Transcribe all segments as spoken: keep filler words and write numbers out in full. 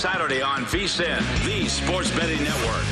Saturday on V S I N, the Sports Betting Network.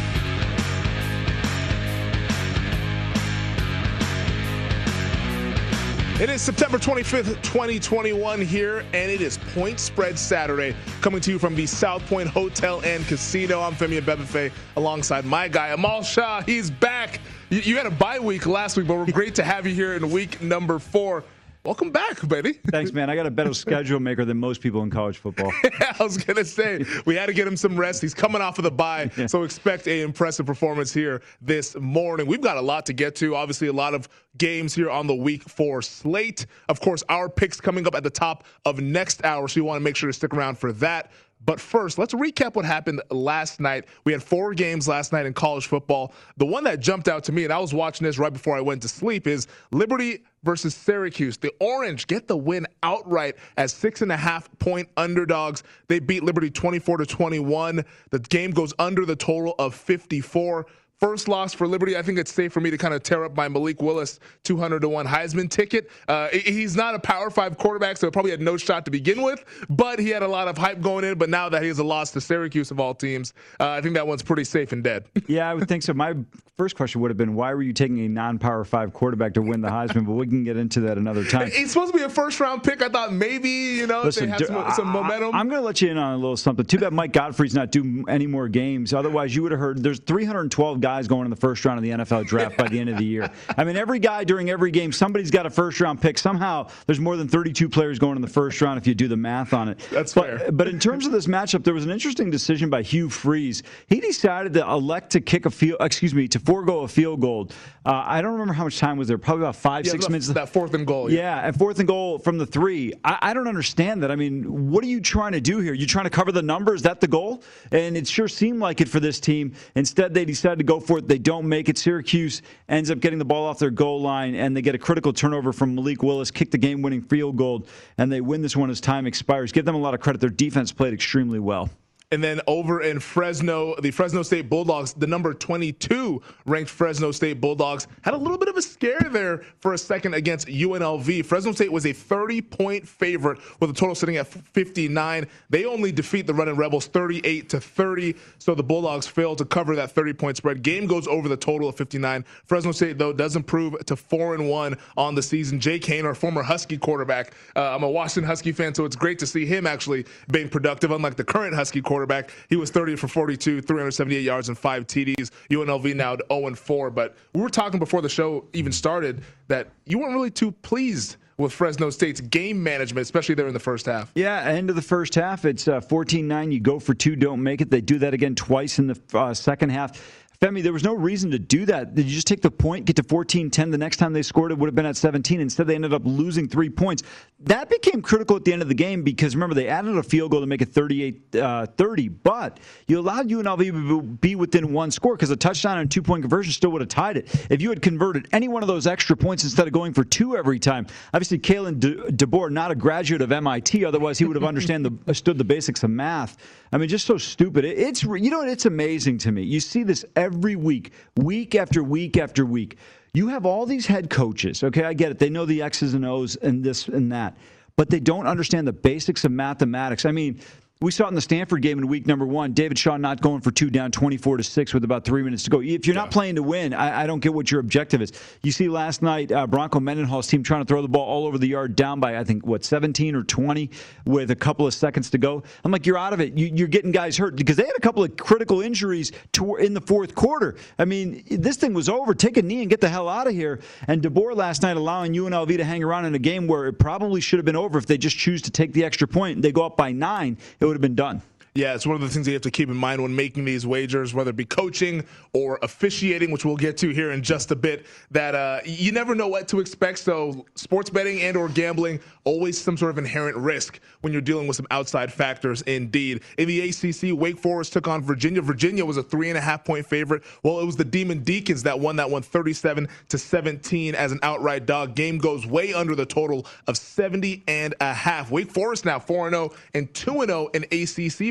It is September twenty-fifth, twenty twenty-one here, and it is Point Spread Saturday, coming to you from the South Point Hotel and Casino. I'm Femi Abebefe, alongside my guy, Amal Shah. He's back. You, you had a bye week last week, but we're great to have you here in week number four. Welcome back, baby. Thanks, man. I got a better schedule maker than most people in college football. Yeah, I was going to say, we had to get him some rest. He's coming off of the bye, yeah. So expect an impressive performance here this morning. We've got a lot to get to. Obviously, a lot of games here on the week four slate. Of course, our picks coming up at the top of next hour, so you want to make sure to stick around for that. But first, let's recap what happened last night. We had four games last night in college football. The one that jumped out to me, and I was watching this right before I went to sleep, is Liberty versus Syracuse. The Orange get the win outright as six and a half point underdogs. They beat Liberty twenty-four to twenty-one. The game goes under the total of fifty-four. First loss for Liberty. I think it's safe for me to kind of tear up my Malik Willis two hundred to one Heisman ticket. Uh, he's not a Power Five quarterback, so probably had no shot to begin with, but he had a lot of hype going in. But now that he has a loss to Syracuse of all teams, uh, I think that one's pretty safe and dead. Yeah, I would think so. My first question would have been, why were you taking a non-Power Five quarterback to win the Heisman? But we can get into that another time. It's supposed to be a first-round pick. I thought maybe, you know, Listen, they had some, I, some momentum. I, I'm going to let you in on a little something. Too bad Mike Godfrey's not doing any more games. Otherwise, you would have heard there's three hundred twelve guys going in the first round of the N F L draft by the end of the year. I mean, every guy during every game, somebody's got a first-round pick. Somehow, there's more than thirty-two players going in the first round if you do the math on it. That's but, fair. But in terms of this matchup, there was an interesting decision by Hugh Freeze. He decided to elect to kick a field, excuse me, to forego a field goal. Uh, I don't remember how much time was there. Probably about five, yeah, six that, minutes. That fourth and goal. Yeah, yeah and fourth and goal from the three. I, I don't understand that. I mean, what are you trying to do here? You trying to cover the number? Is that the goal? And it sure seemed like it for this team. Instead, they decided to go for it. They don't make it. Syracuse ends up getting the ball off their goal line, and they get a critical turnover from Malik Willis, kick the game-winning field goal, and they win this one as time expires. Give them a lot of credit. Their defense played extremely well. And then over in Fresno, the Fresno State Bulldogs, the number twenty-two ranked Fresno State Bulldogs, had a little bit of a scare there for a second against U N L V. Fresno State was a thirty-point favorite with a total sitting at fifty-nine. They only defeat the Running Rebels thirty-eight to thirty, so the Bulldogs failed to cover that thirty-point spread. Game goes over the total of fifty-nine. Fresno State, though, does improve to four and one on the season. Jake Haener, former Husky quarterback. Uh, I'm a Washington Husky fan, so it's great to see him actually being productive, unlike the current Husky quarterback. Quarterback. He was thirty for forty-two, three hundred seventy-eight yards and five T Ds. U N L V now oh and four. But we were talking before the show even started that you weren't really too pleased with Fresno State's game management, especially there in the first half. Yeah, end of the first half, it's uh, fourteen nine. You go for two, don't make it. They do that again twice in the uh, second half. Femi, there was no reason to do that. Did you just take the point, get to fourteen ten? The next time they scored, it would have been at seventeen. Instead, they ended up losing three points. That became critical at the end of the game because, remember, they added a field goal to make it thirty-eight thirty. But you allowed U N L V to be within one score because a touchdown and a two-point conversion still would have tied it. If you had converted any one of those extra points instead of going for two every time, obviously, Kalen DeBoer, not a graduate of M I T, otherwise he would have understand the, understood the basics of math. I mean, just so stupid. It, it's you know, it's amazing to me. You see this every week, week after week after week. You have all these head coaches. Okay, I get it. They know the X's and O's and this and that, but they don't understand the basics of mathematics. I mean, we saw it in the Stanford game in week number one. David Shaw not going for two, down twenty-four to six with about three minutes to go. If you're not yeah. playing to win, I, I don't get what your objective is. You see last night, uh, Bronco Mendenhall's team trying to throw the ball all over the yard, down by, I think, what, seventeen or twenty with a couple of seconds to go. I'm like, you're out of it. You, you're getting guys hurt because they had a couple of critical injuries to, in the fourth quarter. I mean, this thing was over. Take a knee and get the hell out of here. And DeBoer last night allowing U N L V to hang around in a game where it probably should have been over if they just choose to take the extra point. They go up by nine. It would have been done. Yeah, it's one of the things that you have to keep in mind when making these wagers, whether it be coaching or officiating, which we'll get to here in just a bit, that uh, you never know what to expect. So sports betting and or gambling, always some sort of inherent risk when you're dealing with some outside factors indeed. In the A C C, Wake Forest took on Virginia. Virginia was a three and a half point favorite. Well, it was the Demon Deacons that won that one thirty-seven to seventeen as an outright dog. Game goes way under the total of seventy and a half. Wake Forest now four and oh and two and oh in A C C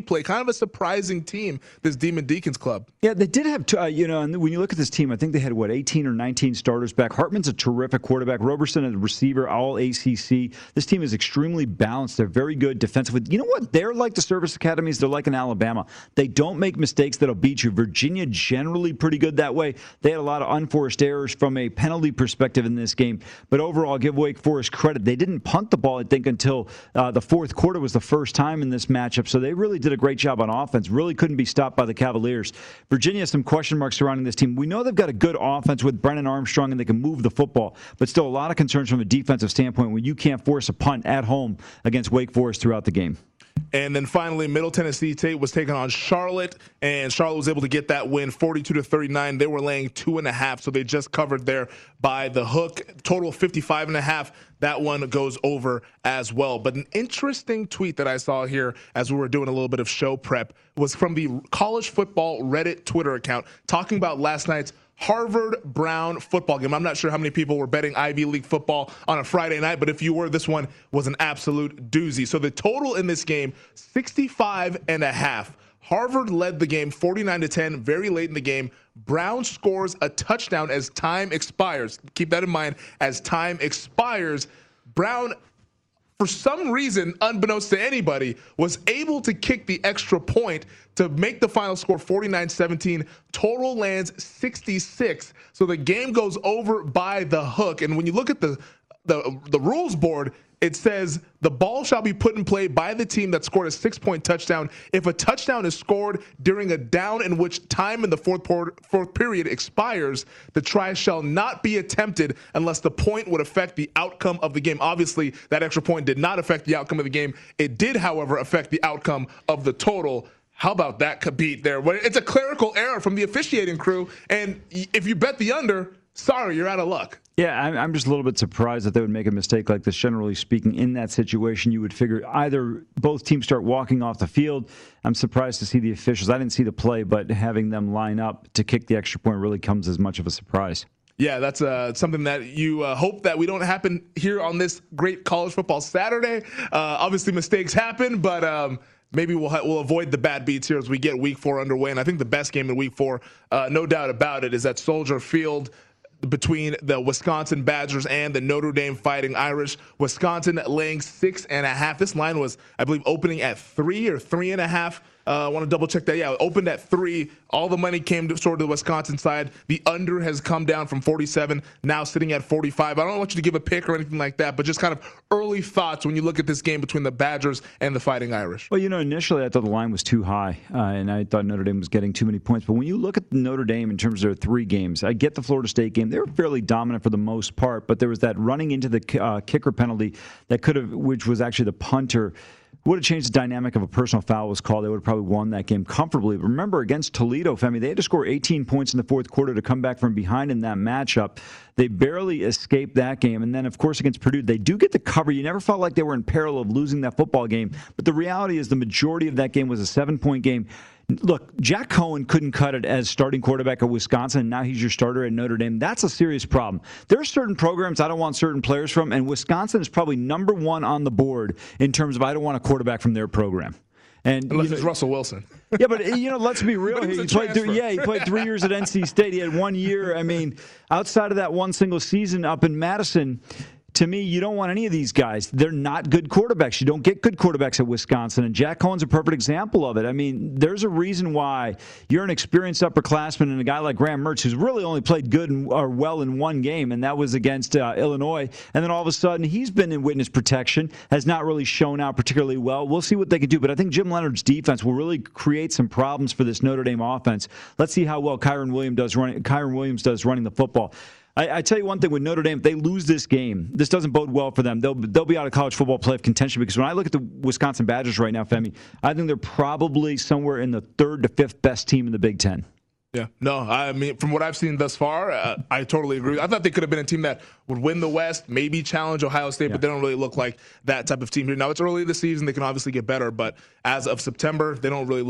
play. Kind of a surprising team, this Demon Deacons club. Yeah, they did have, uh, you know, and when you look at this team, I think they had, what, eighteen or nineteen starters back. Hartman's a terrific quarterback. Roberson, a receiver, all A C C. This team is extremely balanced. They're very good defensively. You know what? They're like the service academies. They're like in Alabama. They don't make mistakes that'll beat you. Virginia, generally pretty good that way. They had a lot of unforced errors from a penalty perspective in this game. But overall, give Wake Forest credit. They didn't punt the ball, I think, until uh, the fourth quarter was the first time in this matchup. So they really did a great job on offense. Really couldn't be stopped by the Cavaliers. Virginia has some question marks surrounding this team. We know they've got a good offense with Brennan Armstrong and they can move the football, but still a lot of concerns from a defensive standpoint when you can't force a punt at home against Wake Forest throughout the game. And then finally, Middle Tennessee State was taking on Charlotte, and Charlotte was able to get that win, forty-two to thirty-nine. They were laying two and a half, so they just covered there by the hook. Total fifty-five and a half. That one goes over as well. But an interesting tweet that I saw here as we were doing a little bit of show prep was from the College Football Reddit Twitter account talking about last night's Harvard-Brown football game. I'm not sure how many people were betting Ivy League football on a Friday night, but if you were, this one was an absolute doozy. So the total in this game, sixty-five and a half. Harvard led the game forty-nine to ten very late in the game. Brown scores a touchdown as time expires. Keep that in mind. As time expires, Brown, for some reason, unbeknownst to anybody, was able to kick the extra point to make the final score forty-nine seventeen. Total lands sixty-six. So the game goes over by the hook. And when you look at the the, the rules board, it says the ball shall be put in play by the team that scored a six-point touchdown. If a touchdown is scored during a down in which time in the fourth, por- fourth period expires, the try shall not be attempted unless the point would affect the outcome of the game. Obviously, that extra point did not affect the outcome of the game. It did, however, affect the outcome of the total. How about that, Khabib there? It's a clerical error from the officiating crew, and if you bet the under, sorry, you're out of luck. Yeah, I'm just a little bit surprised that they would make a mistake like this. Generally speaking, in that situation, you would figure either both teams start walking off the field. I'm surprised to see the officials. I didn't see the play, but having them line up to kick the extra point really comes as much of a surprise. Yeah, that's uh, something that you uh, hope that we don't happen here on this great college football Saturday. Uh, obviously, mistakes happen, but um, maybe we'll ha- we'll avoid the bad beats here as we get Week Four underway. And I think the best game in Week Four, uh, no doubt about it, is at Soldier Field between the Wisconsin Badgers and the Notre Dame Fighting Irish. Wisconsin laying six and a half. This line was, I believe, opening at three or three and a half. Uh, I want to double check that. Yeah, it opened at three. All the money came to sort of the Wisconsin side. The under has come down from forty-seven, now sitting at forty-five. I don't want you to give a pick or anything like that, but just kind of early thoughts when you look at this game between the Badgers and the Fighting Irish. Well, you know, initially I thought the line was too high, uh, and I thought Notre Dame was getting too many points. But when you look at Notre Dame in terms of their three games, I get the Florida State game. They were fairly dominant for the most part, but there was that running into the uh, kicker penalty that could have, which was actually the punter, would have changed the dynamic of a personal foul was called. They would have probably won that game comfortably. But remember, against Toledo, Femi, they had to score eighteen points in the fourth quarter to come back from behind in that matchup. They barely escaped that game. And then, of course, against Purdue, they do get the cover. You never felt like they were in peril of losing that football game. But the reality is the majority of that game was a seven-point game. Look, Jack Cohen couldn't cut it as starting quarterback at Wisconsin, and now he's your starter at Notre Dame. That's a serious problem. There are certain programs I don't want certain players from, and Wisconsin is probably number one on the board in terms of I don't want a quarterback from their program. And Unless you know, it's Russell Wilson. Yeah, but, you know, let's be real here. He played three, yeah, he played three years at N C State. He had one year. I mean, outside of that one single season up in Madison, to me, you don't want any of these guys. They're not good quarterbacks. You don't get good quarterbacks at Wisconsin, and Jack Cohen's a perfect example of it. I mean, there's a reason why you're an experienced upperclassman and a guy like Graham Mertz, who's really only played good and, or well in one game, and that was against uh, Illinois. And then all of a sudden, he's been in witness protection, has not really shown out particularly well. We'll see what they can do, but I think Jim Leonard's defense will really create some problems for this Notre Dame offense. Let's see how well Kyron Williams does running, Kyron Williams does running the football. I, I tell you one thing with Notre Dame, if they lose this game, this doesn't bode well for them. They'll they'll be out of college football playoff contention because when I look at the Wisconsin Badgers right now, Femi, I think they're probably somewhere in the third to fifth best team in the Big Ten. Yeah, no, I mean, from what I've seen thus far, uh, I totally agree. I thought they could have been a team that would win the West, maybe challenge Ohio State, yeah. but they don't really look like that type of team here. Now, it's early in the season. They can obviously get better, but as of September, they don't really look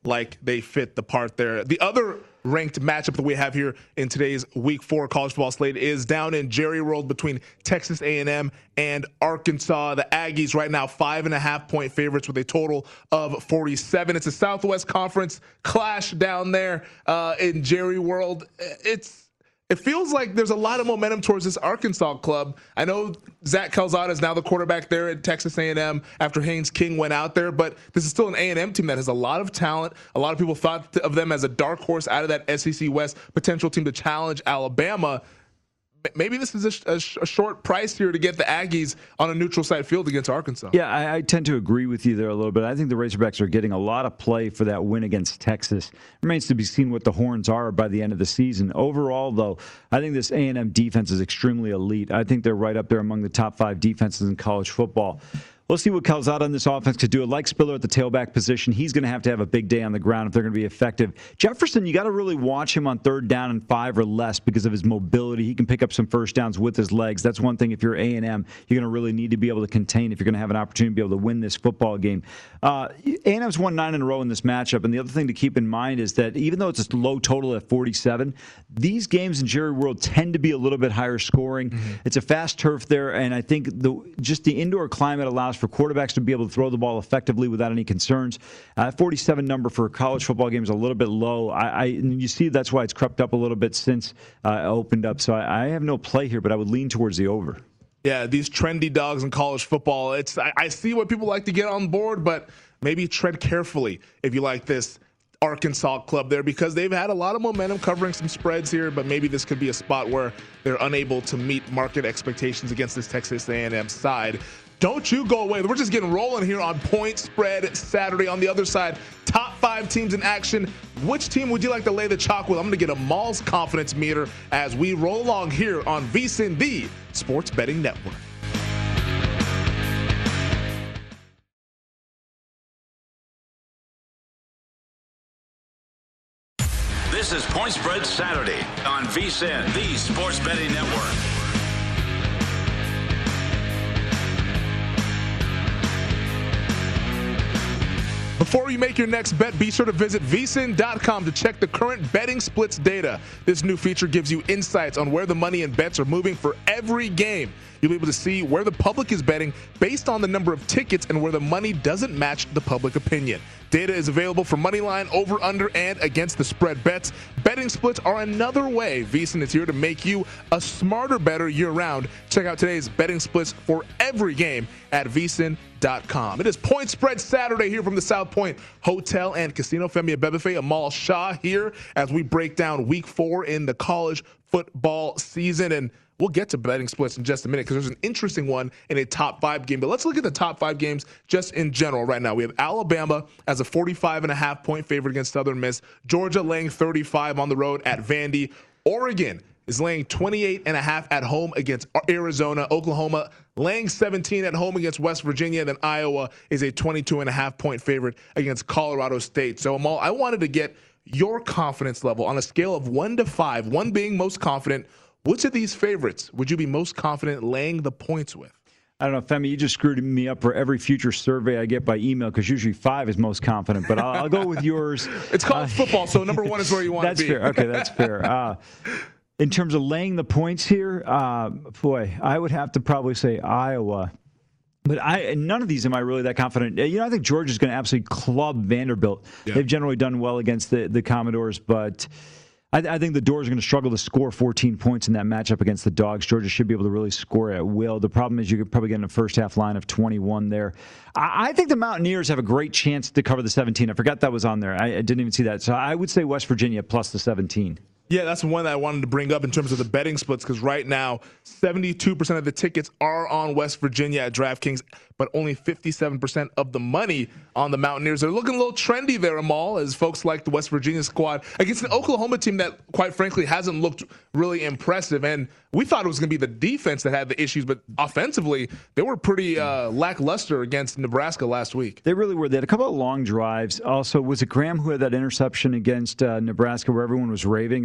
like they fit the part there. The other ranked matchup that we have here in today's week four college football slate is down in Jerry World between Texas A and M and Arkansas. The Aggies right now five and a half point favorites with a total of forty-seven. It's a Southwest Conference clash down there uh, in Jerry World. It's It feels like there's a lot of momentum towards this Arkansas club. I know Zach Calzada is now the quarterback there at Texas A and M after Haynes King went out there, but this is still an A and M team that has a lot of talent. A lot of people thought of them as a dark horse out of that S E C West potential team to challenge Alabama. Maybe this is a, a, a short price here to get the Aggies on a neutral site field against Arkansas. Yeah, I, I tend to agree with you there a little bit. I think the Razorbacks are getting a lot of play for that win against Texas. Remains to be seen what the Horns are by the end of the season. Overall, though, I think this A and M defense is extremely elite. I think they're right up there among the top five defenses in college football. We'll see what Calzada on this offense could do. Like Spiller at the tailback position, he's going to have to have a big day on the ground if they're going to be effective. Jefferson, you got to really watch him on third down and five or less because of his mobility. He can pick up some first downs with his legs. That's one thing if you're A and M, you're going to really need to be able to contain if you're going to have an opportunity to be able to win this football game. Uh, A and M's won nine in a row in this matchup, and the other thing to keep in mind is that even though it's a low total at forty-seven, these games in Jerry World tend to be a little bit higher scoring. Mm-hmm. It's a fast turf there, and I think the just the indoor climate allows for quarterbacks to be able to throw the ball effectively without any concerns. Uh, forty-seven number for a college football game is a little bit low. I, I and you see that's why it's crept up a little bit since uh, it opened up. So I, I have no play here, but I would lean towards the over. Yeah, these trendy dogs in college football. It's I, I see what people like to get on board, but maybe tread carefully if you like this Arkansas club there, because they've had a lot of momentum covering some spreads here, but maybe this could be a spot where they're unable to meet market expectations against this Texas A and M side. Don't you go away. We're just getting rolling here on Point Spread Saturday. On the other side, top five teams in action. Which team would you like to lay the chalk with? I'm going to get a Maul's confidence meter as we roll along here on VSiN, the Sports Betting Network. This is Point Spread Saturday on VSiN, the Sports Betting Network. Before you make your next bet, be sure to visit V S I N dot com to check the current betting splits data. This new feature gives you insights on where the money and bets are moving for every game. You'll be able to see where the public is betting based on the number of tickets and where the money doesn't match the public opinion. Data is available for money line, over, under, and against the spread bets. Betting splits are another way V S I N is here to make you a smarter bettor year-round. Check out today's betting splits for every game at V S I N dot com. It is Point Spread Saturday here from the South Point Hotel and Casino. Femi Abebefe, Amal Shah here as we break down week four in the college football season. And we'll get to betting splits in just a minute because there's an interesting one in a top five game. But let's look at the top five games just in general right now. We have Alabama as a forty-five and a half point favorite against Southern Miss. Georgia laying thirty-five on the road at Vandy. Oregon is laying twenty-eight and a half at home against Arizona. Oklahoma laying seventeen at home against West Virginia. And then Iowa is a twenty-two and a half point favorite against Colorado State. So, Amal, I wanted to get your confidence level on a scale of one to five, one being most confident. Which of these favorites would you be most confident laying the points with? I don't know, Femi, you just screwed me up for every future survey I get by email because usually five is most confident, but I'll, I'll go with yours. It's college uh, football, so number one is where you want to be. That's fair. Okay, that's fair. Uh, in terms of laying the points here, uh, boy, I would have to probably say Iowa. But I none of these am I really that confident. You know, I think Georgia's going to absolutely club Vanderbilt. Yeah. They've generally done well against the, the Commodores, but I, I think the Doors are going to struggle to score fourteen points in that matchup against the Dogs. Georgia should be able to really score at will. The problem is you could probably get in a first-half line of twenty-one there. I, I think the Mountaineers have a great chance to cover the seventeen. I forgot that was on there. I, I didn't even see that. So I would say West Virginia plus the seventeen. Yeah, that's one that I wanted to bring up in terms of the betting splits because right now, seventy-two percent of the tickets are on West Virginia at DraftKings, but only fifty-seven percent of the money on the Mountaineers. They're looking a little trendy there, Amal, as folks like the West Virginia squad against an Oklahoma team that, quite frankly, hasn't looked really impressive. And we thought it was going to be the defense that had the issues, but offensively, they were pretty uh, lackluster against Nebraska last week. They really were. They had a couple of long drives. Also, was it Graham who had that interception against uh, Nebraska where everyone was raving? It was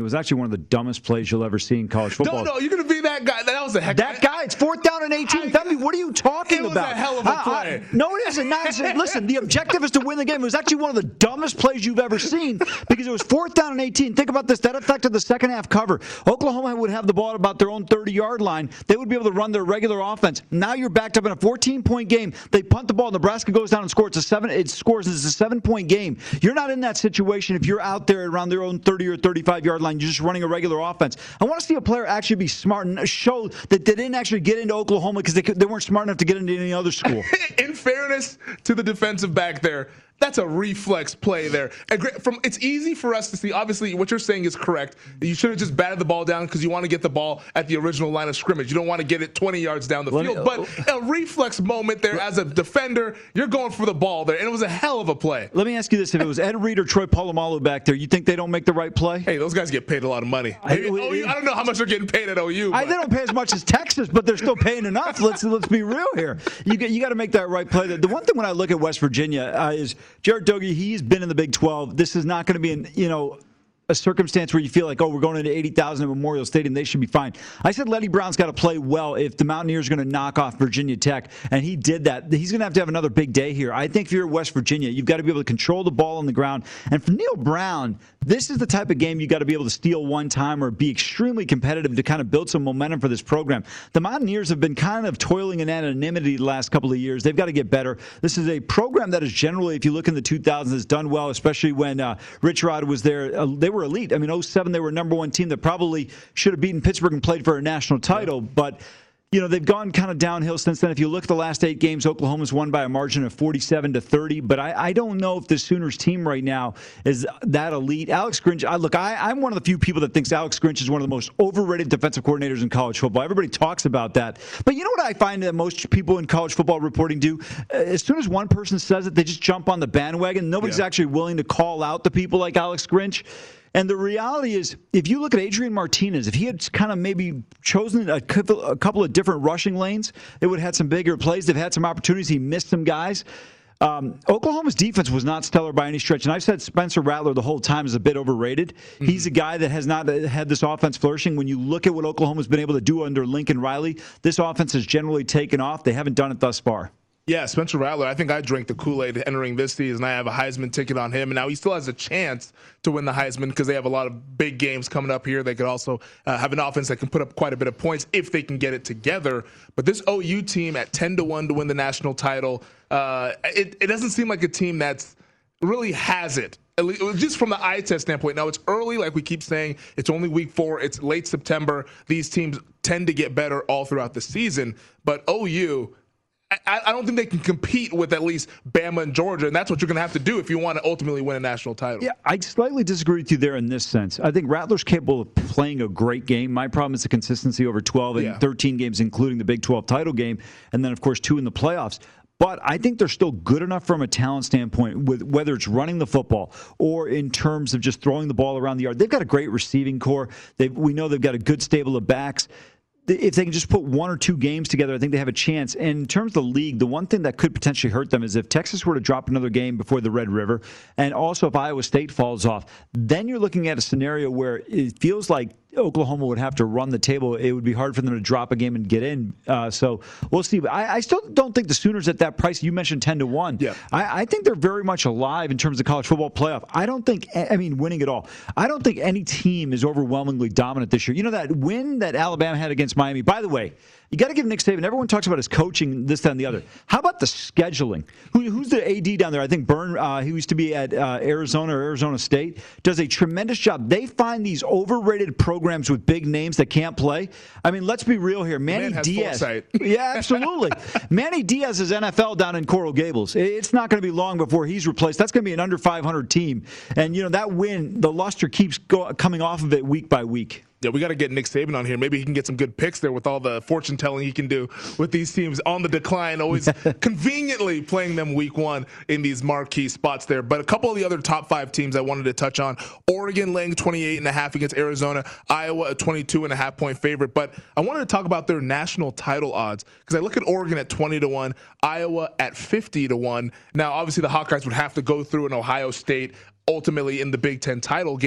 was actually one of the dumbest plays you'll ever see in college football. No, no, you're going to be that guy. That was a heck That guy, it's fourth down and eighteen. I, Femi, what are you talking it was about? a hell of a play. I, I, no, it isn't. Not, listen, the objective is to win the game. It was actually one of the dumbest plays you've ever seen because it was fourth down and eighteen. Think about this. That affected the second half cover. Oklahoma would have the ball at about their own thirty-yard line. They would be able to run their regular offense. Now you're backed up in a fourteen-point game. They punt the ball. Nebraska goes down and scores. It's a seven. It scores. It's a seven-point game. You're not in that situation if you're out there around their own thirty or thirty-five-yard line. You're just running a regular offense. I want to see a player actually be smart and show that they didn't actually get into Oklahoma because they, they weren't smart enough to get into any other school. In fairness to the defensive back there, that's a reflex play there. And from it's easy for us to see. Obviously, what you're saying is correct. You should have just batted the ball down because you want to get the ball at the original line of scrimmage. You don't want to get it twenty yards down the Let field. Me, but a reflex moment there as a defender, you're going for the ball there, and it was a hell of a play. Let me ask you this: if it was Ed Reed or Troy Polamalu back there, you think they don't make the right play? Hey, those guys get paid a lot of money. I, Maybe, O U, I don't know how much they're getting paid at O U. I, they don't pay as much as Texas, but they're still paying enough. Let's let's be real here. You get, you got to make that right play. The one thing when I look at West Virginia uh, is Jared Doege. He He's been in the Big twelve. This is not going to be an, you know, a circumstance where you feel like, oh, we're going into eighty thousand at Memorial Stadium. They should be fine. I said Letty Brown's got to play well if the Mountaineers are going to knock off Virginia Tech, and he did that. He's going to have to have another big day here. I think if you're West Virginia, you've got to be able to control the ball on the ground. And for Neil Brown, this is the type of game you got to be able to steal one time or be extremely competitive to kind of build some momentum for this program. The Mountaineers have been kind of toiling in anonymity the last couple of years. They've got to get better. This is a program that is generally, if you look in the two thousands, has done well, especially when uh, Rich Rod was there. Uh, they were elite. I mean, oh seven, they were a number one team that probably should have beaten Pittsburgh and played for a national title. But, you know, they've gone kind of downhill since then. If you look at the last eight games, Oklahoma's won by a margin of forty-seven to thirty. But I, I don't know if the Sooners team right now is that elite. Alex Grinch, I, look, I, I'm one of the few people that thinks Alex Grinch is one of the most overrated defensive coordinators in college football. Everybody talks about that. But you know what I find that most people in college football reporting do? As soon as one person says it, they just jump on the bandwagon. Nobody's yeah. actually willing to call out the people like Alex Grinch. And the reality is, if you look at Adrian Martinez, if he had kind of maybe chosen a couple, a couple of different rushing lanes, it would have had some bigger plays. They've had some opportunities. He missed some guys. Um, Oklahoma's defense was not stellar by any stretch. And I've said Spencer Rattler the whole time is a bit overrated. Mm-hmm. He's a guy that has not had this offense flourishing. When you look at what Oklahoma's been able to do under Lincoln Riley, this offense has generally taken off. They haven't done it thus far. Yeah, Spencer Rattler, I think I drank the Kool-Aid entering this season. I have a Heisman ticket on him, and now he still has a chance to win the Heisman because they have a lot of big games coming up here. They could also uh, have an offense that can put up quite a bit of points if they can get it together. But this O U team at ten to one to win the national title, uh, it, it doesn't seem like a team that's really has it. Just from the eye test standpoint. Now, it's early, like we keep saying. It's only week four. It's late September. These teams tend to get better all throughout the season. But O U, I, I don't think they can compete with at least Bama and Georgia, and that's what you're going to have to do if you want to ultimately win a national title. Yeah, I slightly disagree with you there in this sense. I think Rattler's capable of playing a great game. My problem is the consistency over twelve and yeah. thirteen games, including the Big twelve title game, and then, of course, two in the playoffs. But I think they're still good enough from a talent standpoint, with whether it's running the football or in terms of just throwing the ball around the yard. They've got a great receiving core. They, we know they've got a good stable of backs. If they can just put one or two games together, I think they have a chance. And in terms of the league, the one thing that could potentially hurt them is if Texas were to drop another game before the Red River, and also if Iowa State falls off, then you're looking at a scenario where it feels like Oklahoma would have to run the table. It would be hard for them to drop a game and get in. Uh, so we'll see. But I, I still don't think the Sooners at that price, you mentioned ten to one. Yeah. I, I think they're very much alive in terms of college football playoff. I don't think, I mean, winning it all. I don't think any team is overwhelmingly dominant this year. You know, that win that Alabama had against Miami, by the way, you got to give Nick Saban. Everyone talks about his coaching, this, that, and the other. How about the scheduling? Who, who's the A D down there? I think Byrne, uh, he used to be at uh, Arizona or Arizona State, does a tremendous job. They find these overrated programs with big names that can't play. I mean, let's be real here. Manny Diaz. Yeah, absolutely. Manny Diaz is N F L down in Coral Gables. It's not going to be long before he's replaced. That's going to be an under five hundred team. And, you know, that win, the luster keeps go, coming off of it week by week. Yeah, we got to get Nick Saban on here. Maybe he can get some good picks there with all the fortune telling he can do with these teams on the decline, always conveniently playing them week one in these marquee spots there. But a couple of the other top five teams I wanted to touch on: Oregon laying twenty-eight and a half against Arizona, Iowa a twenty-two and a half point favorite. But I wanted to talk about their national title odds because I look at Oregon at twenty to one, Iowa at fifty to one. Now, obviously, the Hawkeyes would have to go through an Ohio State ultimately in the Big Ten title game.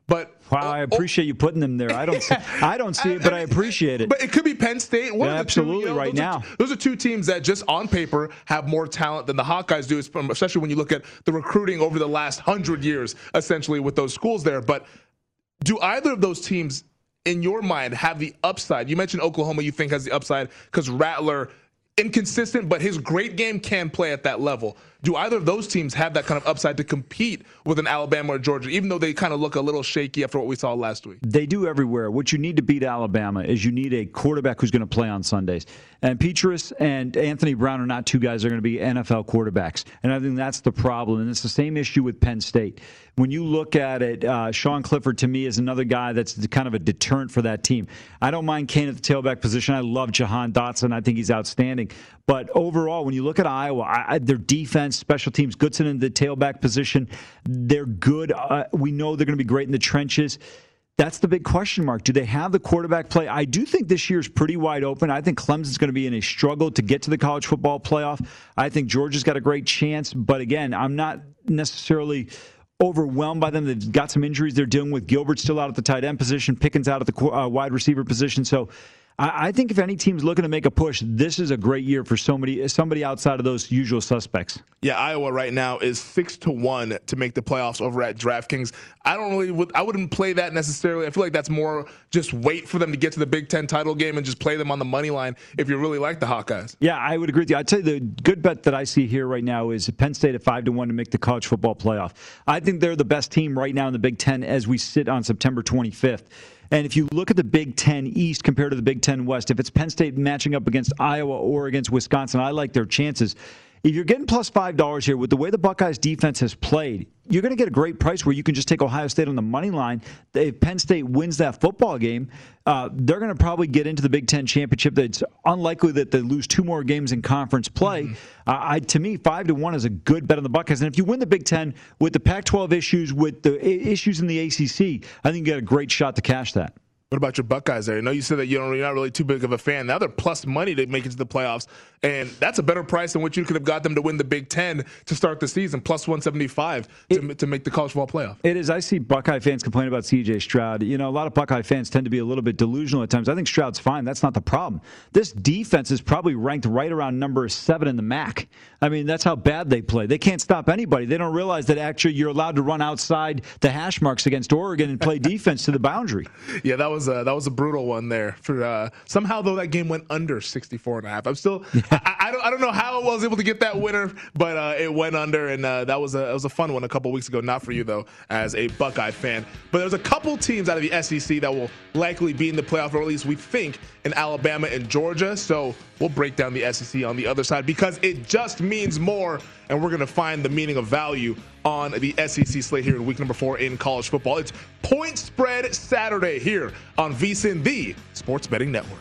But wow, I appreciate you putting them there. I don't see, I don't see it, but I appreciate it. But it could be Penn State. One yeah, of the absolutely, two, you know, right those now. Are, those are two teams that just on paper have more talent than the Hawkeyes do, especially when you look at the recruiting over the last hundred years, essentially, with those schools there. But do either of those teams, in your mind, have the upside? You mentioned Oklahoma you think has the upside because Rattler, inconsistent, but his great game can play at that level. Do either of those teams have that kind of upside to compete with an Alabama or Georgia, even though they kind of look a little shaky after what we saw last week? They do everywhere. What you need to beat Alabama is you need a quarterback who's going to play on Sundays. And Petrus and Anthony Brown are not two guys that are going to be N F L quarterbacks. And I think that's the problem. And it's the same issue with Penn State. When you look at it, uh, Sean Clifford, to me, is another guy that's kind of a deterrent for that team. I don't mind Kane at the tailback position. I love Jahan Dotson. I think he's outstanding. But overall, when you look at Iowa, I, their defense, special teams, Goodson in the tailback position, they're good. Uh, we know they're going to be great in the trenches. That's the big question mark. Do they have the quarterback play? I do think this year is pretty wide open. I think Clemson's going to be in a struggle to get to the college football playoff. I think Georgia's got a great chance. But again, I'm not necessarily overwhelmed by them. They've got some injuries they're dealing with. Gilbert's still out at the tight end position. Pickens out at the uh, wide receiver position. So I, I think if any team's looking to make a push, this is a great year for somebody, somebody outside of those usual suspects. Yeah, Iowa right now is six to one to make the playoffs over at DraftKings. I don't really, I wouldn't play that necessarily. I feel like that's more just wait for them to get to the Big Ten title game and just play them on the money line if you really like the Hawkeyes. Yeah, I would agree with you. I'd say the good bet that I see here right now is Penn State at five to one to make the college football playoff. I think they're the best team right now in the Big Ten as we sit on September twenty-fifth. And if you look at the Big Ten East compared to the Big Ten West, if it's Penn State matching up against Iowa or against Wisconsin, I like their chances. If you're getting plus five dollars here, with the way the Buckeyes defense has played, you're going to get a great price where you can just take Ohio State on the money line. If Penn State wins that football game, uh, they're going to probably get into the Big Ten championship. It's unlikely that they lose two more games in conference play. Mm-hmm. Uh, I, to me, five to one is a good bet on the Buckeyes. And if you win the Big Ten with the Pac twelve issues, with the issues in the A C C, I think you got a great shot to cash that. What about your Buckeyes there? I know you said that you don't, you're not really too big of a fan. Now they're plus money to make it to the playoffs, and that's a better price than what you could have got them to win the Big Ten to start the season, plus one seventy-five to, it, to make the college football playoff. It is. I see Buckeye fans complain about C J Stroud. You know, a lot of Buckeye fans tend to be a little bit delusional at times. I think Stroud's fine. That's not the problem. This defense is probably ranked right around number seven in the M A C. I mean, that's how bad they play. They can't stop anybody. They don't realize that actually you're allowed to run outside the hash marks against Oregon and play defense to the boundary. Yeah, that was a, that was a brutal one there. For uh, somehow though that game went under sixty-four and a half. I'm still I, I don't I don't know how I was able to get that winner, but uh, it went under, and uh, that was a it was a fun one a couple weeks ago. Not for you though, as a Buckeye fan. But there's a couple teams out of the S E C that will likely be in the playoff, or at least we think, in Alabama and Georgia. So we'll break down the S E C on the other side because it just means more, and we're going to find the meaning of value on the S E C slate here in week number four in college football. It's Point Spread Saturday here on VSiN, the Sports Betting Network.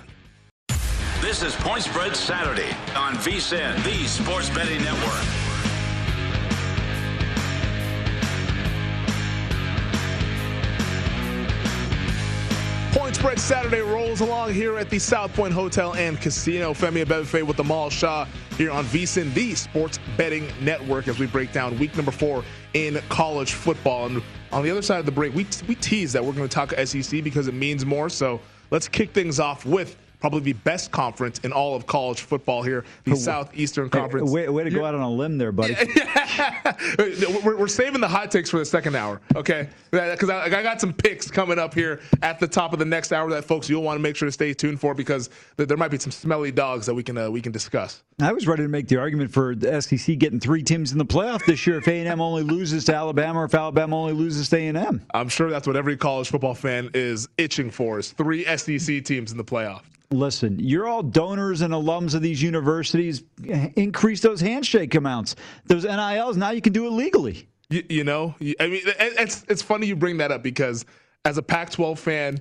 This is Point Spread Saturday on VSiN, the Sports Betting Network. Point Spread Saturday rolls along here at the South Point Hotel and Casino. Femi Abebefe with Amal Shah here on VSiN, the Sports Betting Network, as we break down week number four in college football. And on the other side of the break, we, we tease that we're going to talk S E C because it means more. So let's kick things off with probably the best conference in all of college football here, the Southeastern Conference. Way, way to go out on a limb there, buddy. we're, we're saving the hot takes for the second hour, okay? Because I, I got some picks coming up here at the top of the next hour that, folks, you'll want to make sure to stay tuned for, because there might be some smelly dogs that we can uh, we can discuss. I was ready to make the argument for the S E C getting three teams in the playoff this year if A and M only loses to Alabama, or if Alabama only loses to A and M. I'm sure that's what every college football fan is itching for, is three S E C teams in the playoff. Listen, you're all donors and alums of these universities. Increase those handshake amounts. Those N I Ls, now you can do it legally. You, you know, I mean, it's it's funny you bring that up, because as a Pac twelve fan,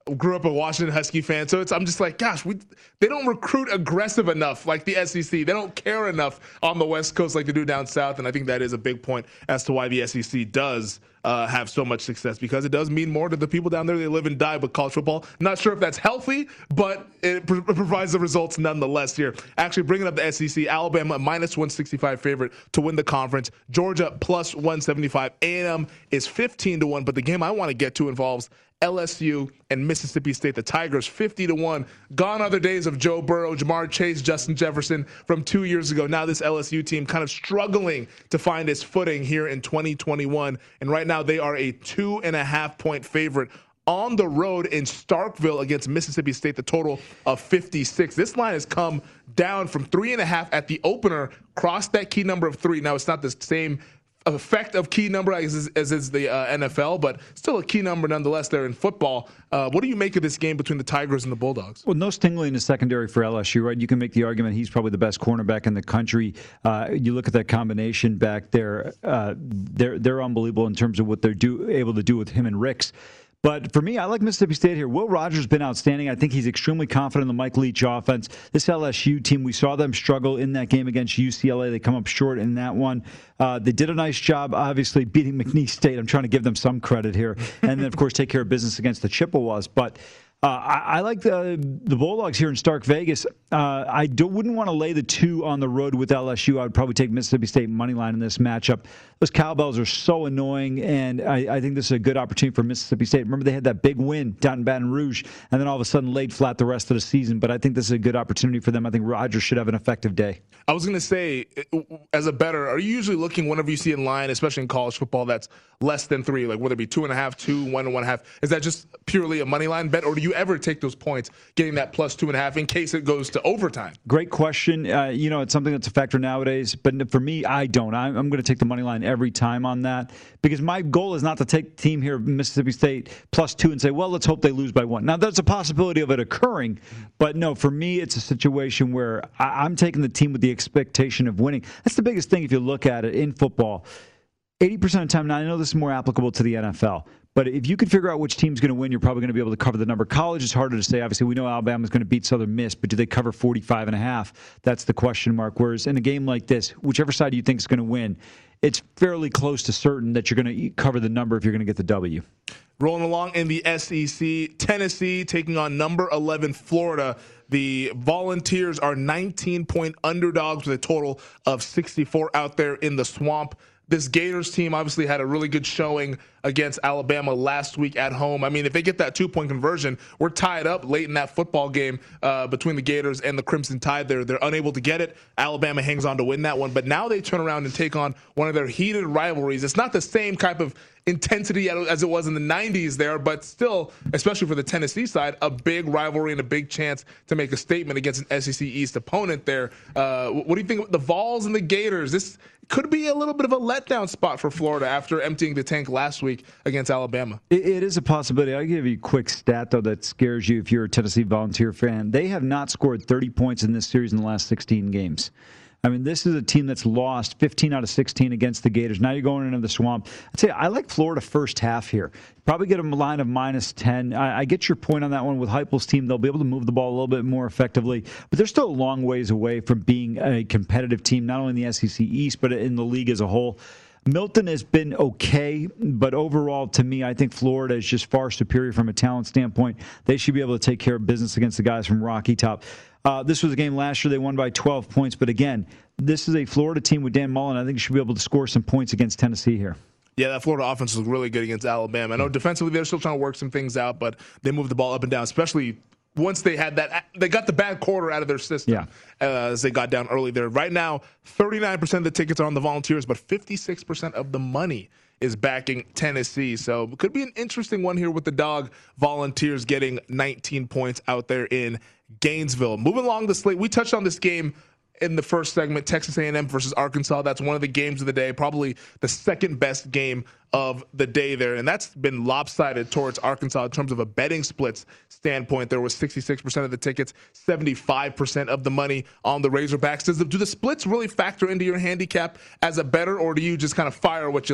grew up a Washington Husky fan, so it's I'm just like, gosh, we they don't recruit aggressive enough like the S E C. They don't care enough on the West Coast like they do down south, and I think that is a big point as to why the S E C does uh, have so much success, because it does mean more to the people down there. They live and die with college football. Not sure if that's healthy, but it, pr- it provides the results nonetheless here. Actually, bringing up the S E C, Alabama minus one sixty-five favorite to win the conference. Georgia plus one seventy-five. A and M is fifteen to one, but the game I want to get to involves L S U and Mississippi State. The Tigers fifty to one. Gone are the days of Joe Burrow, Jamar Chase, Justin Jefferson from two years ago. Now this L S U team kind of struggling to find its footing here in twenty twenty-one. And right now they are a two and a half point favorite on the road in Starkville against Mississippi State, the total of fifty-six. This line has come down from three and a half at the opener, crossed that key number of three. Now it's not the same effect of key number as, as is the uh, N F L, but still a key number nonetheless there in football. Uh, what do you make of this game between the Tigers and the Bulldogs? Well, no Stingley in the secondary for L S U, right? You can make the argument he's probably the best cornerback in the country. Uh, you look at that combination back there, uh, they're they're unbelievable in terms of what they're do, able to do with him and Ricks. But for me, I like Mississippi State here. Will Rogers has been outstanding. I think he's extremely confident in the Mike Leach offense. This L S U team, we saw them struggle in that game against U C L A. They come up short in that one. Uh, they did a nice job, obviously, beating McNeese State. I'm trying to give them some credit here. And then, of course, take care of business against the Chippewas. But Uh, I, I like the the Bulldogs here in Stark Vegas. Uh, I don't, wouldn't want to lay the two on the road with L S U. I would probably take Mississippi State money line in this matchup. Those cowbells are so annoying, and I, I think this is a good opportunity for Mississippi State. Remember, they had that big win down in Baton Rouge, and then all of a sudden laid flat the rest of the season. But I think this is a good opportunity for them. I think Rogers should have an effective day. I was going to say, as a bettor, are you usually looking whenever you see in line, especially in college football, that's less than three, like whether it be two and a half, two, one and one and a half? Is that just purely a money line bet, or do you ever take those points, getting that plus two and a half in case it goes to overtime? Great question. Uh, you know, it's something that's a factor nowadays, but for me, I don't. I'm, I'm going to take the money line every time on that, because my goal is not to take the team here, Mississippi State, plus two and say, well, let's hope they lose by one. Now, there's a possibility of it occurring, but no, for me, it's a situation where I, I'm taking the team with the expectation of winning. That's the biggest thing if you look at it in football. eighty percent of the time, now I know this is more applicable to the N F L, but if you can figure out which team's going to win, you're probably going to be able to cover the number. College is harder to say. Obviously, we know Alabama's going to beat Southern Miss, but do they cover forty-five and a half? That's the question mark. Whereas in a game like this, whichever side you think is going to win, it's fairly close to certain that you're going to cover the number if you're going to get the W. Rolling along in the S E C, Tennessee taking on number eleven Florida. The Volunteers are nineteen-point underdogs with a total of sixty-four out there in the Swamp. This Gators team obviously had a really good showing against Alabama last week at home. I mean, if they get that two-point conversion, we're tied up late in that football game uh, between the Gators and the Crimson Tide. They're, they're unable to get it. Alabama hangs on to win that one. But now they turn around and take on one of their heated rivalries. It's not the same type of intensity as it was in the nineties there, but still, especially for the Tennessee side, a big rivalry and a big chance to make a statement against an S E C East opponent there. Uh, what do you think of the Vols and the Gators? This could be a little bit of a letdown spot for Florida after emptying the tank last week against Alabama. It, it is a possibility. I'll give you a quick stat, though, that scares you if you're a Tennessee Volunteer fan. They have not scored thirty points in this series in the last sixteen games. I mean, this is a team that's lost fifteen out of sixteen against the Gators. Now you're going into the Swamp. I'd say I like Florida first half here. Probably get a line of minus ten. I, I get your point on that one with Heupel's team. They'll be able to move the ball a little bit more effectively, but they're still a long ways away from being a competitive team, not only in the S E C East, but in the league as a whole. Milton has been okay, but overall, to me, I think Florida is just far superior from a talent standpoint. They should be able to take care of business against the guys from Rocky Top. Uh, this was a game last year. They won by twelve points, but again, this is a Florida team with Dan Mullen. I think should be able to score some points against Tennessee here. Yeah, that Florida offense was really good against Alabama. I know defensively they're still trying to work some things out, but they moved the ball up and down, especially once they had that, they got the bad quarter out of their system yeah. uh, as they got down early there. Right now, thirty-nine percent of the tickets are on the Volunteers, but fifty-six percent of the money is backing Tennessee. So it could be an interesting one here with the dog Volunteers getting nineteen points out there in Gainesville. Moving along the slate, we touched on this game in the first segment, Texas A and M versus Arkansas. That's one of the games of the day, probably the second best game of the day there. And that's been lopsided towards Arkansas in terms of a betting splits standpoint. There was sixty-six percent of the tickets, seventy-five percent of the money on the Razorbacks. Does the, do the splits really factor into your handicap as a bettor, or do you just kind of fire what you like?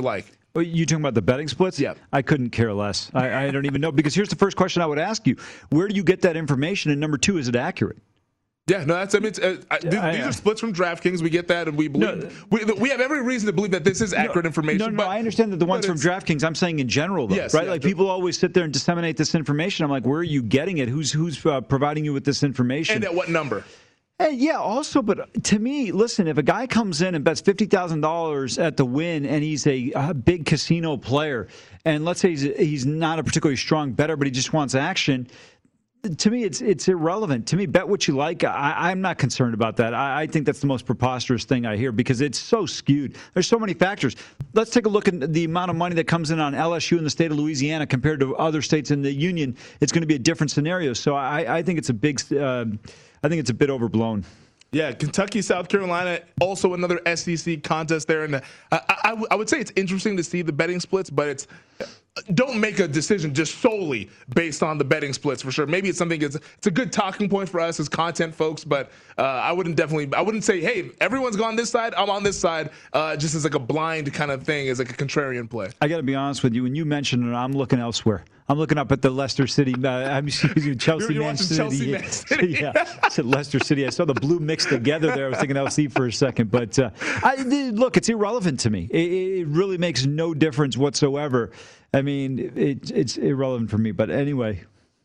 Are you talking about the betting splits? Yeah. I couldn't care less. I, I don't even know, because here's the first question I would ask you. Where do you get that information? And number two, is it accurate? Yeah, no, that's I mean, it's, uh, I, these, I, these are splits from DraftKings. We get that, and we believe No, we, we have every reason to believe that this is accurate no, information. No, no, but, I understand that the ones from DraftKings. I'm saying in general, though, yes, right? yeah, like the, people always sit there and disseminate this information. I'm like, where are you getting it? Who's who's uh, providing you with this information? And at what number? Hey, yeah, also, but to me, listen, if a guy comes in and bets fifty thousand dollars at the win and he's a, a big casino player, and let's say he's, he's not a particularly strong bettor, but he just wants action, to me, it's it's irrelevant. To me, bet what you like. I, I'm not concerned about that. I, I think that's the most preposterous thing I hear, because it's so skewed. There's so many factors. Let's take a look at the amount of money that comes in on L S U in the state of Louisiana compared to other states in the union. It's going to be a different scenario. So I, I think it's a big... Uh, I think it's a bit overblown. Yeah, Kentucky, South Carolina, also another S E C contest there. And I, I, I would say it's interesting to see the betting splits, but it's don't make a decision just solely based on the betting splits for sure. Maybe it's something it's, it's a good talking point for us as content folks, but uh, I wouldn't definitely I wouldn't say, hey, everyone's gone this side, I'm on this side, uh, just as like a blind kind of thing, as like a contrarian play. I got to be honest with you. When you mentioned it, I'm looking elsewhere. I'm looking up at the Leicester City. Uh, I'm excuse you, Chelsea, you're, you're Man City. Chelsea, Man City. Yeah, I said Leicester City. I saw the blue mixed together there. I was thinking L C for a second, but uh, I, look, it's irrelevant to me. It, it really makes no difference whatsoever. I mean, it, it's irrelevant for me. But anyway.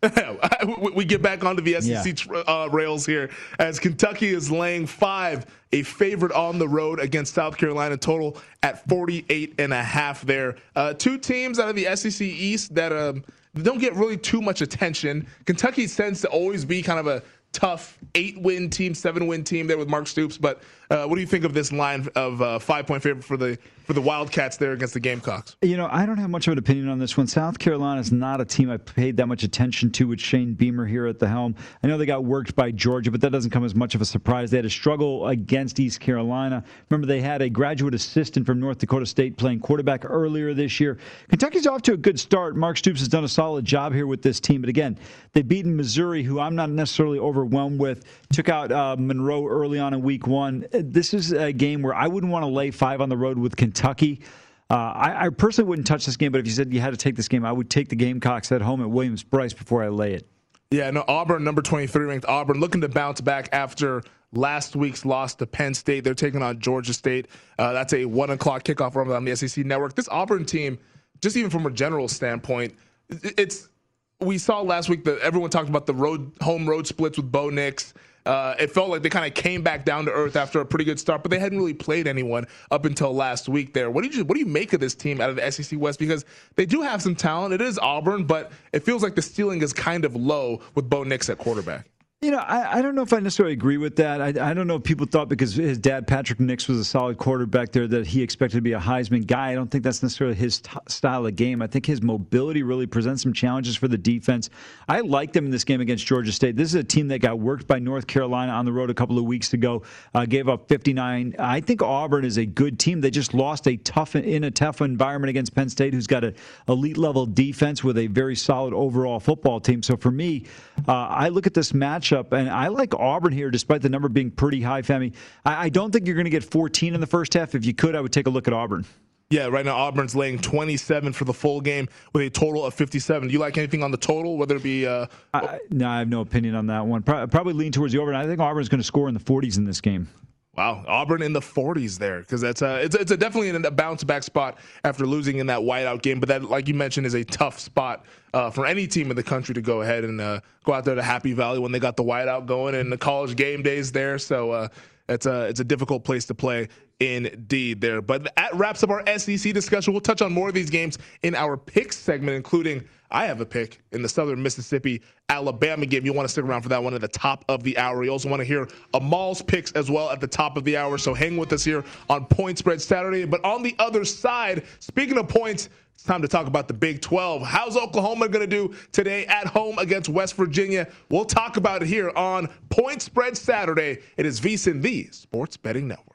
We get back onto the S E C yeah. uh, rails here, as Kentucky is laying five, a favorite on the road against South Carolina, total at forty-eight and a half there. Uh, two teams out of the S E C East that um, don't get really too much attention. Kentucky tends to always be kind of a tough eight-win team, seven-win team there with Mark Stoops. But uh, what do you think of this line of uh, five-point favorite for the for the Wildcats there against the Gamecocks? You know, I don't have much of an opinion on this one. South Carolina is not a team I paid that much attention to with Shane Beamer here at the helm. I know they got worked by Georgia, but that doesn't come as much of a surprise. They had a struggle against East Carolina. Remember, they had a graduate assistant from North Dakota State playing quarterback earlier this year. Kentucky's off to a good start. Mark Stoops has done a solid job here with this team. But again, they've beaten Missouri, who I'm not necessarily overwhelmed with. Took out uh, Monroe early on in week one. This is a game where I wouldn't want to lay five on the road with Kentucky. Uh, I, I personally wouldn't touch this game, but if you said you had to take this game, I would take the Gamecocks at home at Williams-Brice before I lay it. Yeah, no, Auburn, number twenty-three ranked Auburn, looking to bounce back after last week's loss to Penn State. They're taking on Georgia State. Uh, that's a one o'clock kickoff on the S E C Network. This Auburn team, just even from a general standpoint, it's we saw last week that everyone talked about the road home road splits with Bo Nix. Uh, it felt like they kind of came back down to earth after a pretty good start, but they hadn't really played anyone up until last week there. What do you what do you make of this team out of the S E C West? Because they do have some talent. It is Auburn, but it feels like the ceiling is kind of low with Bo Nix at quarterback. You know, I, I don't know if I necessarily agree with that. I, I don't know if people thought because his dad, Patrick Nix, was a solid quarterback there that he expected to be a Heisman guy. I don't think that's necessarily his t- style of game. I think his mobility really presents some challenges for the defense. I like them in this game against Georgia State. This is a team that got worked by North Carolina on the road a couple of weeks ago, uh, gave up fifty-nine. I think Auburn is a good team. They just lost a tough in a tough environment against Penn State, who's got an elite-level defense with a very solid overall football team. So for me, uh, I look at this matchup, and I like Auburn here, despite the number being pretty high, Femi. I, I don't think you're going to get fourteen in the first half. If you could, I would take a look at Auburn. Yeah, right now Auburn's laying twenty-seven for the full game with a total of fifty-seven. Do you like anything on the total, whether it be uh, – I, No, I have no opinion on that one. Pro- probably lean towards the over. And I think Auburn's going to score in the forties in this game. Wow, Auburn in the forties there, because that's a, it's, it's a definitely a bounce back spot after losing in that whiteout game. But that, like you mentioned, is a tough spot uh, for any team in the country to go ahead and uh, go out there to Happy Valley when they got the whiteout going and the college game days there. So uh, it's a it's a difficult place to play indeed there. But that wraps up our S E C discussion. We'll touch on more of these games in our picks segment, including I have a pick in the Southern Mississippi Alabama game. You want to stick around for that one at the top of the hour. You also want to hear Amal's picks as well at the top of the hour. So hang with us here on Point Spread Saturday. But on the other side, speaking of points, it's time to talk about the Big twelve. How's Oklahoma going to do today at home against West Virginia? We'll talk about it here on Point Spread Saturday. It is VSiN, the Sports Betting Network.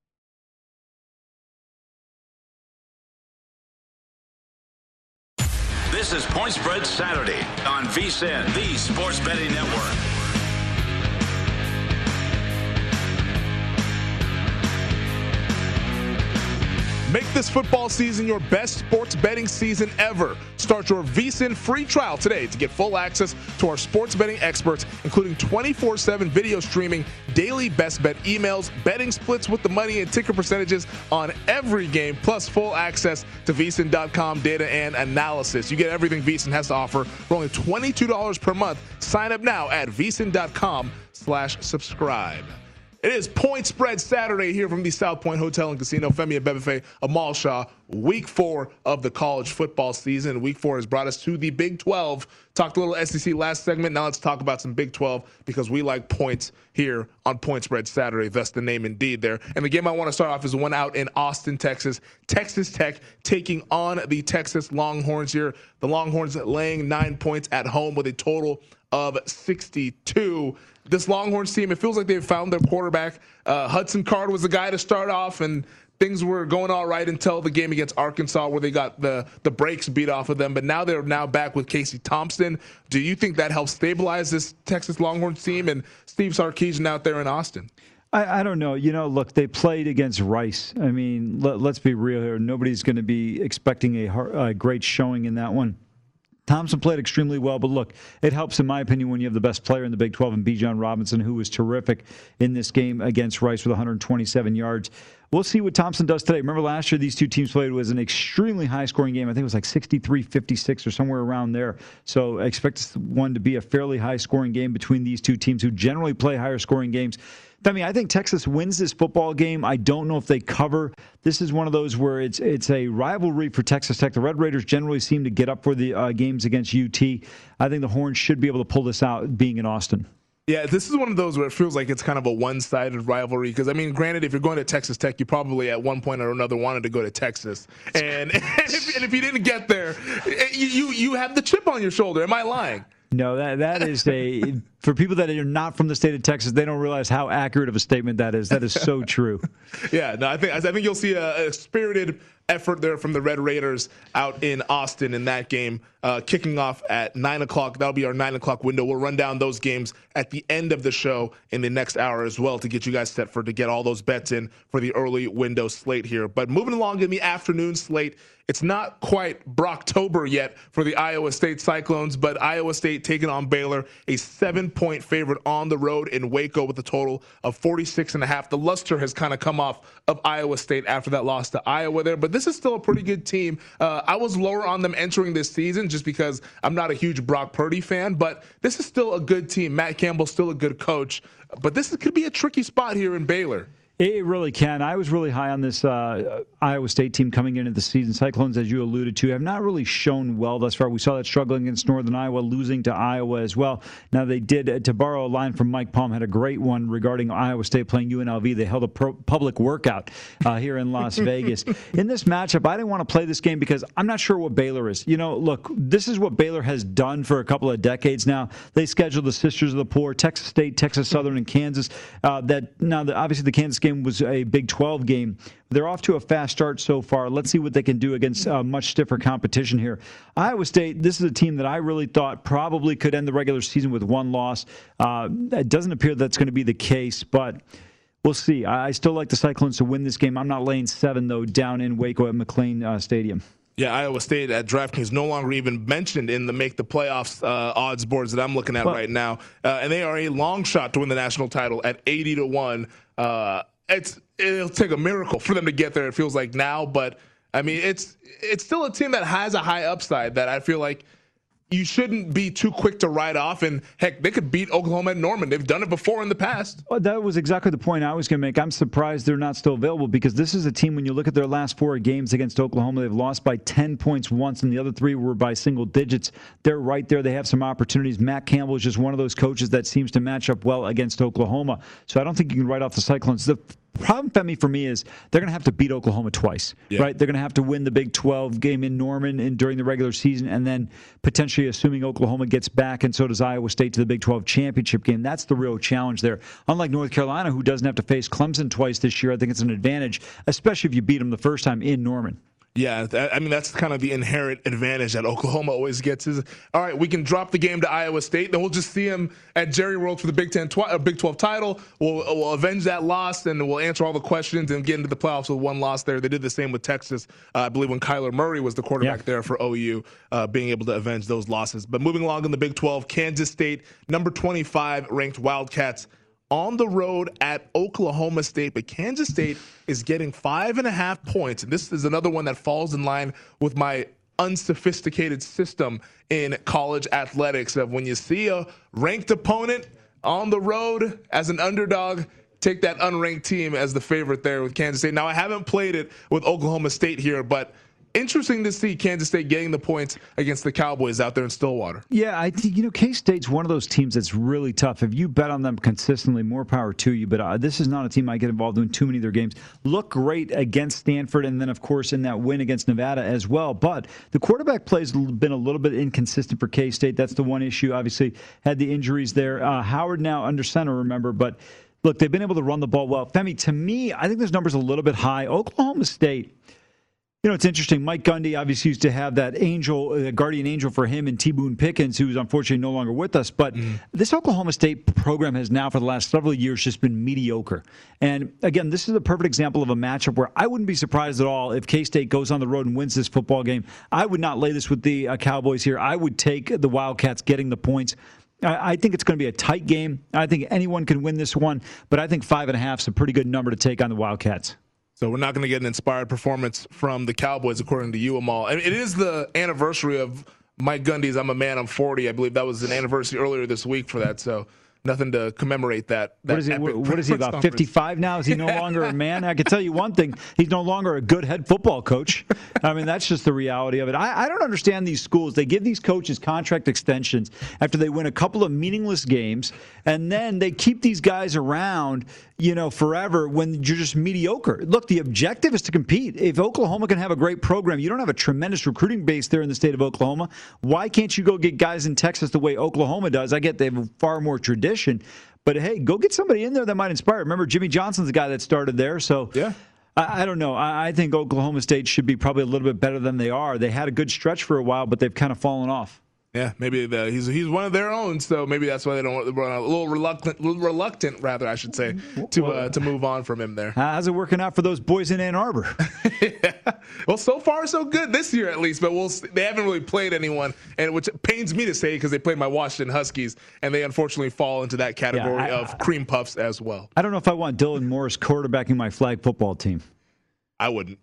This is Point Spread Saturday on VSiN, the Sports Betting Network. Make this football season your best sports betting season ever. Start your VSiN free trial today to get full access to our sports betting experts, including twenty-four seven video streaming, daily best bet emails, betting splits with the money and ticker percentages on every game, plus full access to V S I N dot com data and analysis. You get everything VSiN has to offer for only twenty-two dollars per month. Sign up now at V S I N dot com slash subscribe. It is Point Spread Saturday here from the South Point Hotel and Casino. Femi Abebefe, Amal Shah, week four of the college football season. Week four has brought us to the Big twelve. Talked a little S E C last segment. Now let's talk about some Big twelve because we like points here on Point Spread Saturday. Thus the name indeed there. And the game I want to start off is one out in Austin, Texas. Texas Tech taking on the Texas Longhorns here. The Longhorns laying nine points at home with a total of sixty-two. This Longhorns team, it feels like they've found their quarterback. Uh, Hudson Card was the guy to start off, and things were going all right until the game against Arkansas where they got the, the brakes beat off of them. But now they're now back with Casey Thompson. Do you think that helps stabilize this Texas Longhorns team and Steve Sarkisian out there in Austin? I, I don't know. You know, look, they played against Rice. I mean, let, let's be real here. Nobody's going to be expecting a, a great showing in that one. Thompson played extremely well, but look, it helps, in my opinion, when you have the best player in the Big twelve and Bijan Robinson, who was terrific in this game against Rice with one hundred twenty-seven yards. We'll see what Thompson does today. Remember last year these two teams played was an extremely high-scoring game. I think it was like sixty-three fifty-six or somewhere around there. So I expect this one to be a fairly high-scoring game between these two teams who generally play higher-scoring games. I mean, I think Texas wins this football game. I don't know if they cover. This is one of those where it's it's a rivalry for Texas Tech. The Red Raiders generally seem to get up for the uh, games against U T. I think the Horns should be able to pull this out being in Austin. Yeah, this is one of those where it feels like it's kind of a one-sided rivalry because, I mean, granted, if you're going to Texas Tech, you probably at one point or another wanted to go to Texas. And, and, if, and if you didn't get there, you, you you have the chip on your shoulder. Am I lying? No, that that is a for people that are not from the state of Texas, they don't realize how accurate of a statement that is. That is so true. Yeah, no, I think I think you'll see a, a spirited effort there from the Red Raiders out in Austin in that game, uh, kicking off at nine o'clock. That'll be our nine o'clock window. We'll run down those games at the end of the show in the next hour as well to get you guys set for to get all those bets in for the early window slate here. But moving along in the afternoon slate, it's not quite Brocktober yet for the Iowa State Cyclones, but Iowa State taking on Baylor, a seven-point favorite on the road in Waco with a total of forty-six and a half. The luster has kind of come off of Iowa State after that loss to Iowa there, but this is still a pretty good team. Uh, I was lower on them entering this season just because I'm not a huge Brock Purdy fan, but this is still a good team. Matt Campbell's still a good coach, but this could be a tricky spot here in Baylor. It really can. I was really high on this uh, Iowa State team coming into the season. Cyclones, as you alluded to, have not really shown well thus far. We saw that struggling against Northern Iowa, losing to Iowa as well. Now, they did, uh, to borrow a line from Mike Palm, had a great one regarding Iowa State playing U N L V. They held a pro- public workout uh, here in Las Vegas. In this matchup, I didn't want to play this game because I'm not sure what Baylor is. You know, look, this is what Baylor has done for a couple of decades now. They scheduled the Sisters of the Poor, Texas State, Texas Southern, and Kansas. Uh, that now, the, obviously, the Kansas game was a Big twelve game. They're off to a fast start so far. Let's see what they can do against uh, much stiffer competition here. Iowa State, this is a team that I really thought probably could end the regular season with one loss. Uh, it doesn't appear that's going to be the case, but we'll see. I, I still like the Cyclones to win this game. I'm not laying seven, though, down in Waco at McLean uh, Stadium. Yeah, Iowa State at DraftKings no longer even mentioned in the make the playoffs uh, odds boards that I'm looking at well, right now. Uh, and they are a long shot to win the national title at eighty to one. Uh, it's it'll take a miracle for them to get there, it feels like now, but I mean it's it's still a team that has a high upside that I feel like you shouldn't be too quick to write off. And heck, they could beat Oklahoma and Norman. They've done it before in the past. Well, that was exactly the point I was going to make. I'm surprised they're not still available because this is a team, when you look at their last four games against Oklahoma, they've lost by ten points once, and the other three were by single digits. They're right there. They have some opportunities. Matt Campbell is just one of those coaches that seems to match up well against Oklahoma. So I don't think you can write off the Cyclones. The problem, Femi, for me is they're going to have to beat Oklahoma twice, yeah. right? They're going to have to win the Big twelve game in Norman and during the regular season, and then potentially, assuming Oklahoma gets back and so does Iowa State, to the Big twelve championship game. That's the real challenge there. Unlike North Carolina, who doesn't have to face Clemson twice this year, I think it's an advantage, especially if you beat them the first time in Norman. Yeah, that, I mean, that's kind of the inherent advantage that Oklahoma always gets is, all right, we can drop the game to Iowa State, then we'll just see them at Jerry World for the Big Ten, twi- uh, Big twelve title. We'll, we'll avenge that loss, and we'll answer all the questions and get into the playoffs with one loss there. They did the same with Texas, uh, I believe, when Kyler Murray was the quarterback yeah. there for O U, uh, being able to avenge those losses. But moving along in the Big twelve, Kansas State, number twenty-five ranked Wildcats, on the road at Oklahoma State, but Kansas State is getting five and a half points. And this is another one that falls in line with my unsophisticated system in college athletics of when you see a ranked opponent on the road as an underdog, take that unranked team as the favorite there with Kansas State. Now, I haven't played it with Oklahoma State here, but interesting to see Kansas State getting the points against the Cowboys out there in Stillwater. Yeah, I think, you know, K-State's one of those teams that's really tough. If you bet on them consistently, more power to you. But uh, this is not a team I get involved in too many of their games. Look great against Stanford and then, of course, in that win against Nevada as well. But the quarterback play has been a little bit inconsistent for K-State. That's the one issue. Obviously, had the injuries there. Uh, Howard now under center, remember, but look, they've been able to run the ball well. Femi, to me, I think this number's a little bit high. Oklahoma State, you know, it's interesting. Mike Gundy obviously used to have that angel, uh, guardian angel for him and T. Boone Pickens, who's unfortunately no longer with us. But mm. this Oklahoma State program has now, for the last several years, just been mediocre. And again, this is a perfect example of a matchup where I wouldn't be surprised at all if K-State goes on the road and wins this football game. I would not lay this with the uh, Cowboys here. I would take the Wildcats getting the points. I, I think it's going to be a tight game. I think anyone can win this one, but I think five and a half is a pretty good number to take on the Wildcats. So we're not going to get an inspired performance from the Cowboys, according to you, Amal. I mean, it is the anniversary of Mike Gundy's I'm a Man, I'm forty. I believe that was an anniversary earlier this week for that. So nothing to commemorate that. that what is he, what is he about, fifty-five now? Is he no longer a man? I can tell you one thing. He's no longer a good head football coach. I mean, that's just the reality of it. I, I don't understand these schools. They give these coaches contract extensions after they win a couple of meaningless games, and then they keep these guys around, you know, forever when you're just mediocre. Look, the objective is to compete. If Oklahoma can have a great program, you don't have a tremendous recruiting base there in the state of Oklahoma. Why can't you go get guys in Texas the way Oklahoma does? I get they have far more tradition, but hey, go get somebody in there that might inspire. Remember, Jimmy Johnson's the guy that started there, so yeah. I, I don't know. I, I think Oklahoma State should be probably a little bit better than they are. They had a good stretch for a while, but they've kind of fallen off. Yeah, maybe the, he's he's one of their own, so maybe that's why they don't run a little reluctant, little reluctant rather, I should say, to uh, to move on from him there. How's it working out for those boys in Ann Arbor? Yeah. Well, so far so good this year at least, but we'll they haven't really played anyone, and which pains me to say because they played my Washington Huskies, and they unfortunately fall into that category yeah, I, of cream puffs as well. I don't know if I want Dylan Morris quarterbacking my flag football team. I wouldn't.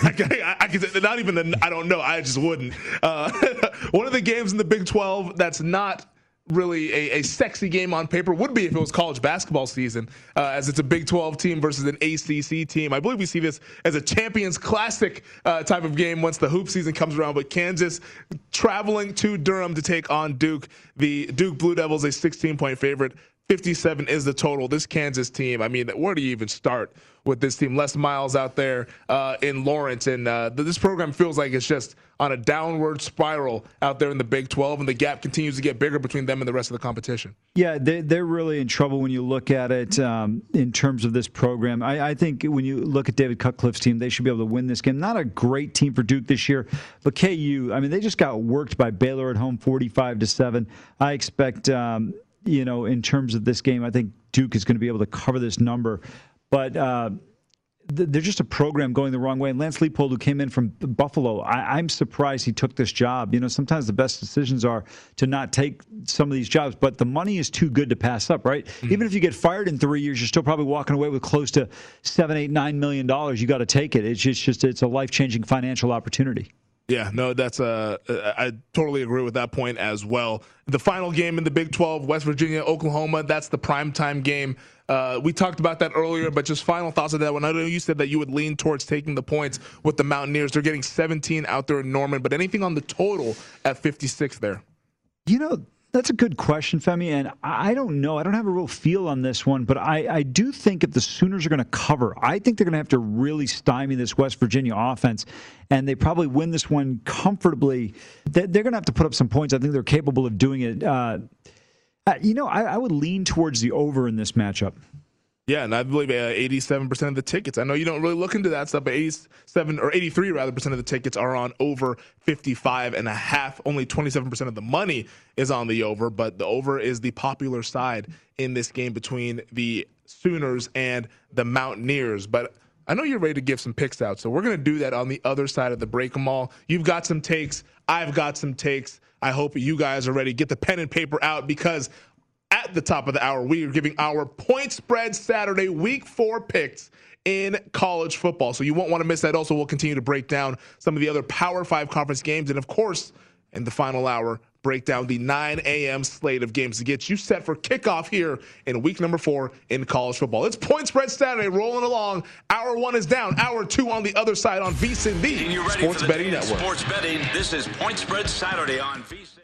I, I, I could not even the, I don't know. I just wouldn't. Uh, one of the games in the Big twelve that's not really a, a sexy game on paper would be if it was college basketball season, uh, as it's a Big twelve team versus an A C C team. I believe we see this as a Champions Classic uh, type of game once the hoop season comes around. But Kansas traveling to Durham to take on Duke. The Duke Blue Devils, a sixteen-point favorite. fifty-seven is the total. This Kansas team, I mean, where do you even start with this team? Les Miles out there uh, in Lawrence, and uh, this program feels like it's just on a downward spiral out there in the Big twelve, and the gap continues to get bigger between them and the rest of the competition. Yeah, they, they're really in trouble when you look at it um, in terms of this program. I, I think when you look at David Cutcliffe's team, they should be able to win this game. Not a great team for Duke this year, but K U, I mean, they just got worked by Baylor at home forty-five to seven. I expect um, – you know, in terms of this game, I think Duke is going to be able to cover this number. But uh, th- they're just a program going the wrong way. And Lance Leipold, who came in from Buffalo, I- I'm surprised he took this job. You know, sometimes the best decisions are to not take some of these jobs, but the money is too good to pass up, right? Mm-hmm. Even if you get fired in three years, you're still probably walking away with close to seven, eight, nine million dollars. You got to take it. It's just, just it's a life-changing financial opportunity. Yeah, no, that's uh, I totally agree with that point as well. The final game in the Big twelve, West Virginia, Oklahoma, that's the primetime game. Uh, we talked about that earlier, but just final thoughts of that one. I know you said that you would lean towards taking the points with the Mountaineers. They're getting seventeen out there in Norman, but anything on the total at fifty-six there? You know, that's a good question, Femi, and I don't know. I don't have a real feel on this one, but I, I do think if the Sooners are going to cover, I think they're going to have to really stymie this West Virginia offense, and they probably win this one comfortably. They're going to have to put up some points. I think they're capable of doing it. Uh, you know, I, I would lean towards the over in this matchup. Yeah, and I believe uh, eighty-seven percent of the tickets. I know you don't really look into that stuff, but eighty-seven or eighty-three rather percent of the tickets are on over fifty-five and a half. Only twenty-seven percent of the money is on the over, but the over is the popular side in this game between the Sooners and the Mountaineers. But I know you're ready to give some picks out, so we're going to do that on the other side of the break 'em all. You've got some takes. I've got some takes. I hope you guys are ready. Get the pen and paper out, because at the top of the hour, we are giving our Point Spread Saturday Week four picks in college football. So you won't want to miss that. Also, we'll continue to break down some of the other Power five conference games. And, of course, in the final hour, break down the nine a.m. slate of games to get you set for kickoff here in week number four in college football. It's Point Spread Saturday rolling along. Hour one is down. Hour two on the other side on VSiN, the Sports Betting Network. Sports Betting. This is Point Spread Saturday on VSiN.